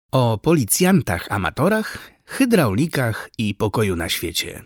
O policjantach amatorach, hydraulikach i pokoju na świecie.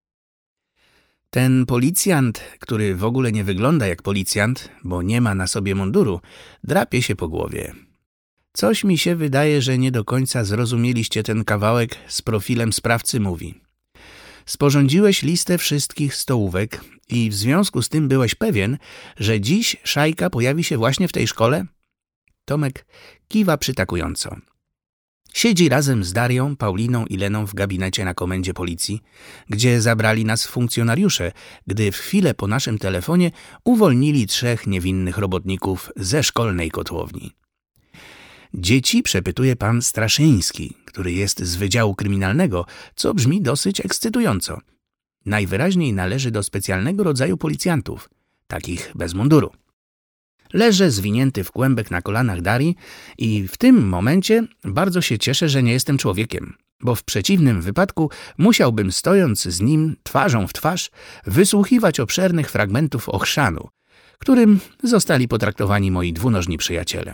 Ten policjant, który w ogóle nie wygląda jak policjant, bo nie ma na sobie munduru, drapie się po głowie. Coś mi się wydaje, że nie do końca zrozumieliście ten kawałek z profilem sprawcy mówi. Sporządziłeś listę wszystkich stołówek i w związku z tym byłeś pewien, że dziś szajka pojawi się właśnie w tej szkole? Tomek kiwa przytakująco. Siedzi razem z Darią, Pauliną i Leną w gabinecie na komendzie policji, gdzie zabrali nas funkcjonariusze, gdy w chwilę po naszym telefonie uwolnili 3 niewinnych robotników ze szkolnej kotłowni. Dzieci przepytuje pan Straszyński, który jest z Wydziału Kryminalnego, co brzmi dosyć ekscytująco. Najwyraźniej należy do specjalnego rodzaju policjantów, takich bez munduru. Leżę zwinięty w kłębek na kolanach Darii i w tym momencie bardzo się cieszę, że nie jestem człowiekiem, bo w przeciwnym wypadku musiałbym, stojąc z nim twarzą w twarz, wysłuchiwać obszernych fragmentów ochrzanu, którym zostali potraktowani moi dwunożni przyjaciele.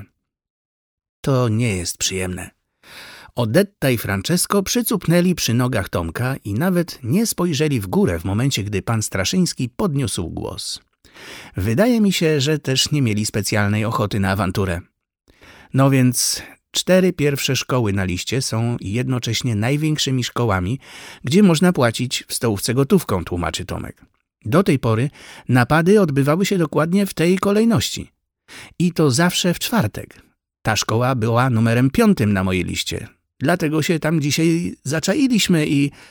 To nie jest przyjemne. Odetta i Francesco przycupnęli przy nogach Tomka i nawet nie spojrzeli w górę w momencie, gdy pan Straszyński podniósł głos. Wydaje mi się, że też nie mieli specjalnej ochoty na awanturę. No więc 4 pierwsze szkoły na liście są jednocześnie największymi szkołami, gdzie można płacić w stołówce gotówką, tłumaczy Tomek. Do tej pory napady odbywały się dokładnie w tej kolejności. I to zawsze w czwartek. Ta szkoła była numerem 5 na mojej liście. Dlatego się tam dzisiaj zaczailiśmy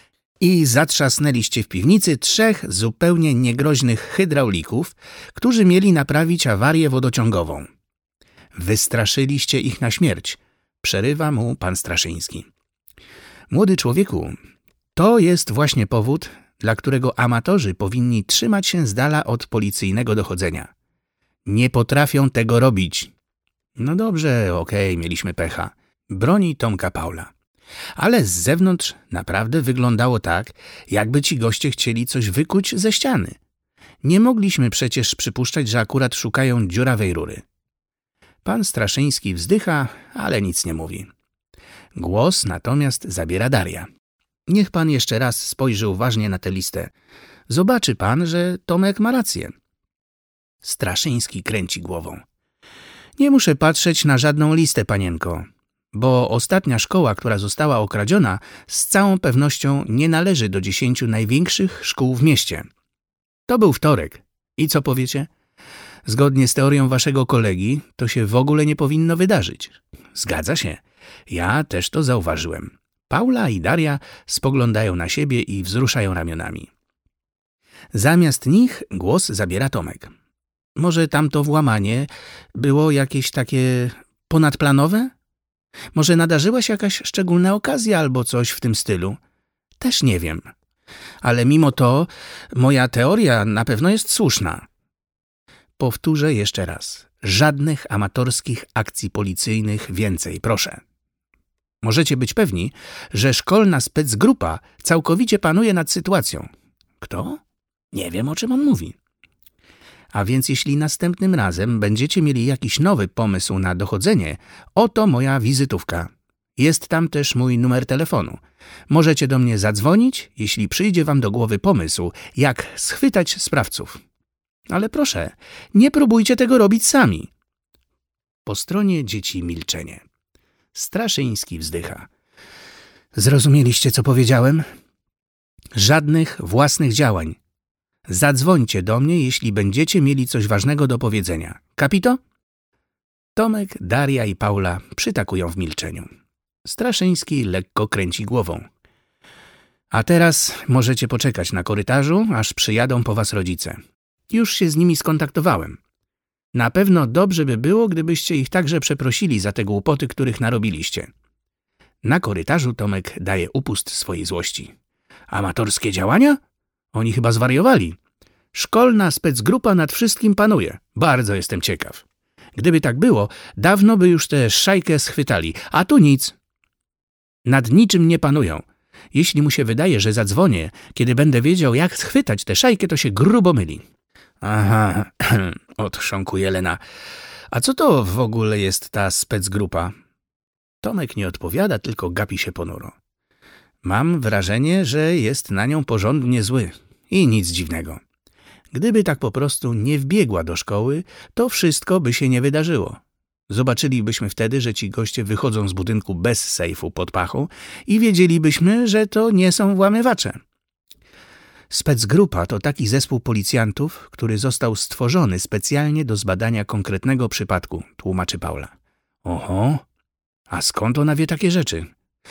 i zatrzasnęliście w piwnicy 3 zupełnie niegroźnych hydraulików, którzy mieli naprawić awarię wodociągową. Wystraszyliście ich na śmierć, przerywa mu pan Straszyński. Młody człowieku, to jest właśnie powód, dla którego amatorzy powinni trzymać się z dala od policyjnego dochodzenia. Nie potrafią tego robić. No dobrze, okej, mieliśmy pecha. Broni Tomka Paula. Ale z zewnątrz naprawdę wyglądało tak, jakby ci goście chcieli coś wykuć ze ściany. Nie mogliśmy przecież przypuszczać, że akurat szukają dziurawej rury. Pan Straszyński wzdycha, ale nic nie mówi. Głos natomiast zabiera Daria. Niech pan jeszcze raz spojrzy uważnie na tę listę. Zobaczy pan, że Tomek ma rację. Straszyński kręci głową. Nie muszę patrzeć na żadną listę, panienko, bo ostatnia szkoła, która została okradziona, z całą pewnością nie należy do 10 największych szkół w mieście. To był wtorek. I co powiecie? Zgodnie z teorią waszego kolegi, to się w ogóle nie powinno wydarzyć. Zgadza się. Ja też to zauważyłem. Paula i Daria spoglądają na siebie i wzruszają ramionami. Zamiast nich głos zabiera Tomek. Może tamto włamanie było jakieś takie ponadplanowe? Może nadarzyła się jakaś szczególna okazja albo coś w tym stylu? Też nie wiem. Ale mimo to moja teoria na pewno jest słuszna. Powtórzę jeszcze raz. Żadnych amatorskich akcji policyjnych więcej, proszę. Możecie być pewni, że szkolna specgrupa całkowicie panuje nad sytuacją. Kto? Nie wiem, o czym on mówi. A więc jeśli następnym razem będziecie mieli jakiś nowy pomysł na dochodzenie, oto moja wizytówka. Jest tam też mój numer telefonu. Możecie do mnie zadzwonić, jeśli przyjdzie wam do głowy pomysł, jak schwytać sprawców. Ale proszę, nie próbujcie tego robić sami. Po stronie dzieci milczenie. Straszyński wzdycha. Zrozumieliście, co powiedziałem? Żadnych własnych działań. Zadzwońcie do mnie, jeśli będziecie mieli coś ważnego do powiedzenia. Kapito? Tomek, Daria i Paula przytakują w milczeniu. Straszyński lekko kręci głową. A teraz możecie poczekać na korytarzu, aż przyjadą po was rodzice. Już się z nimi skontaktowałem. Na pewno dobrze by było, gdybyście ich także przeprosili za te głupoty, których narobiliście. Na korytarzu Tomek daje upust swojej złości. Amatorskie działania? Oni chyba zwariowali. Szkolna specgrupa nad wszystkim panuje. Bardzo jestem ciekaw. Gdyby tak było, dawno by już tę szajkę schwytali, a tu nic. Nad niczym nie panują. Jeśli mu się wydaje, że zadzwonię, kiedy będę wiedział, jak schwytać tę szajkę, to się grubo myli. Aha, odchrząkuje Lena. A co to w ogóle jest ta specgrupa? Tomek nie odpowiada, tylko gapi się ponuro. Mam wrażenie, że jest na nią porządnie zły. I nic dziwnego. Gdyby tak po prostu nie wbiegła do szkoły, to wszystko by się nie wydarzyło. Zobaczylibyśmy wtedy, że ci goście wychodzą z budynku bez sejfu pod pachą i wiedzielibyśmy, że to nie są włamywacze. Specgrupa to taki zespół policjantów, który został stworzony specjalnie do zbadania konkretnego przypadku, tłumaczy Paula. Oho, a skąd ona wie takie rzeczy?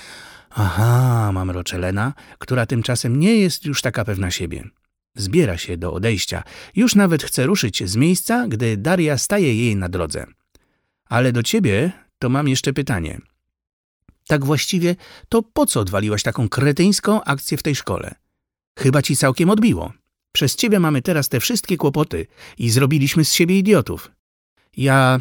Aha, mamrocze Lena, która tymczasem nie jest już taka pewna siebie. Zbiera się do odejścia. Już nawet chce ruszyć z miejsca, gdy Daria staje jej na drodze. Ale do ciebie to mam jeszcze pytanie. Tak właściwie to po co odwaliłaś taką kretyńską akcję w tej szkole? Chyba ci całkiem odbiło. Przez ciebie mamy teraz te wszystkie kłopoty i zrobiliśmy z siebie idiotów. Ja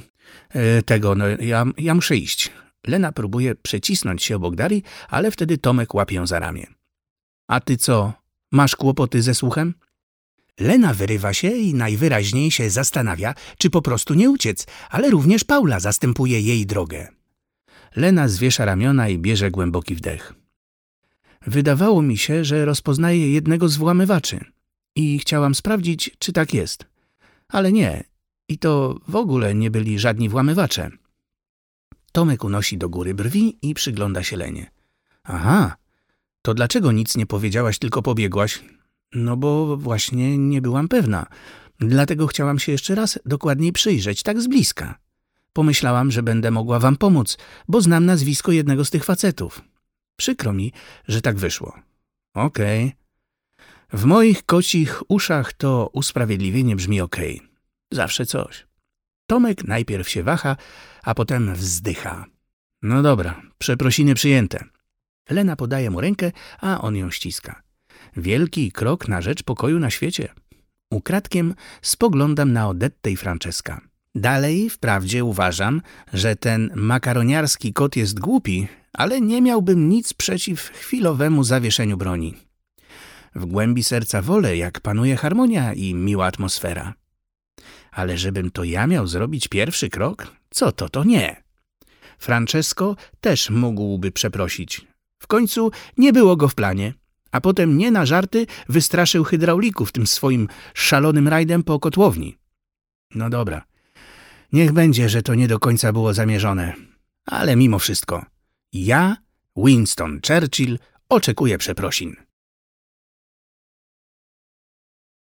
muszę iść. Lena próbuje przecisnąć się obok Darii, ale wtedy Tomek łapie ją za ramię. A ty co, masz kłopoty ze słuchem? Lena wyrywa się i najwyraźniej się zastanawia, czy po prostu nie uciec, ale również Paula zastępuje jej drogę. Lena zwiesza ramiona i bierze głęboki wdech. Wydawało mi się, że rozpoznaję jednego z włamywaczy i chciałam sprawdzić, czy tak jest. Ale nie, i to w ogóle nie byli żadni włamywacze. Tomek unosi do góry brwi i przygląda się Lenie. Aha, to dlaczego nic nie powiedziałaś, tylko pobiegłaś? No bo właśnie nie byłam pewna. Dlatego chciałam się jeszcze raz dokładniej przyjrzeć, tak z bliska. Pomyślałam, że będę mogła wam pomóc, bo znam nazwisko jednego z tych facetów. Przykro mi, że tak wyszło. Okej. W moich kocich uszach to usprawiedliwienie brzmi okej. Zawsze coś. Tomek najpierw się waha, a potem wzdycha. No dobra, przeprosiny przyjęte. Lena podaje mu rękę, a on ją ściska. Wielki krok na rzecz pokoju na świecie. Ukradkiem spoglądam na Odettę i Franceska. Dalej wprawdzie uważam, że ten makaroniarski kot jest głupi, ale nie miałbym nic przeciw chwilowemu zawieszeniu broni. W głębi serca wolę, jak panuje harmonia i miła atmosfera. Ale żebym to ja miał zrobić pierwszy krok? Co to nie. Francesco też mógłby przeprosić. W końcu nie było go w planie, a potem nie na żarty wystraszył hydraulików tym swoim szalonym rajdem po kotłowni. No dobra, niech będzie, że to nie do końca było zamierzone, ale mimo wszystko, ja, Winston Churchill, oczekuję przeprosin.